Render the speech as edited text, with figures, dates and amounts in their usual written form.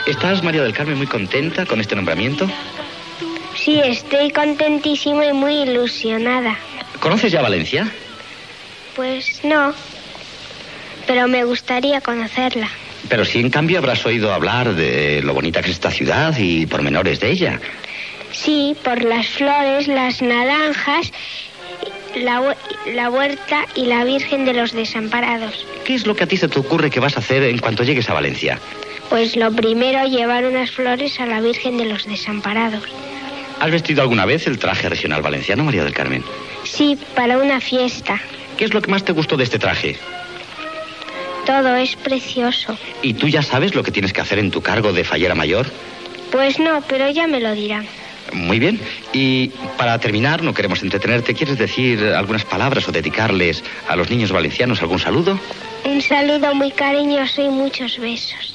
¿Estás, María del Carmen, muy contenta con este nombramiento? Sí, estoy contentísima y muy ilusionada. ¿Conoces ya Valencia? Pues no, pero me gustaría conocerla. Pero sí, en cambio, habrás oído hablar de lo bonita que es esta ciudad y pormenores de ella. Sí, por las flores, las naranjas, la huerta y la Virgen de los Desamparados. ¿Qué es lo que a ti se te ocurre que vas a hacer en cuanto llegues a Valencia? Pues lo primero, llevar unas flores a la Virgen de los Desamparados. ¿Has vestido alguna vez el traje regional valenciano, María del Carmen? Sí, para una fiesta. ¿Qué es lo que más te gustó de este traje? Todo es precioso. ¿Y tú ya sabes lo que tienes que hacer en tu cargo de fallera mayor? Pues no, pero ya me lo dirán. Muy bien. Y para terminar, no queremos entretenerte, ¿quieres decir algunas palabras o dedicarles a los niños valencianos algún saludo? Un saludo muy cariñoso y muchos besos.